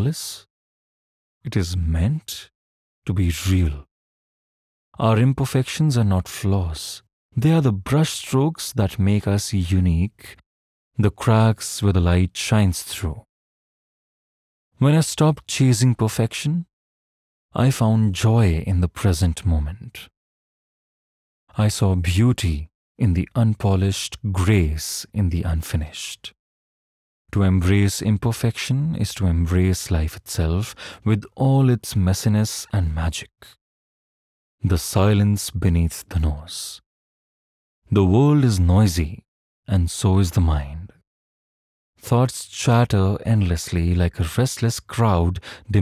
flawless. It is meant to be real. Our imperfections are not flaws. They are the brushstrokes that make us unique, the cracks where the light shines through. When I stopped chasing perfection, I found joy in the present moment. I saw beauty in the unpolished, grace in the unfinished. To embrace imperfection is to embrace life itself with all its messiness and magic. The silence beneath the nose. The world is noisy, and so is the mind. Thoughts chatter endlessly like a restless crowd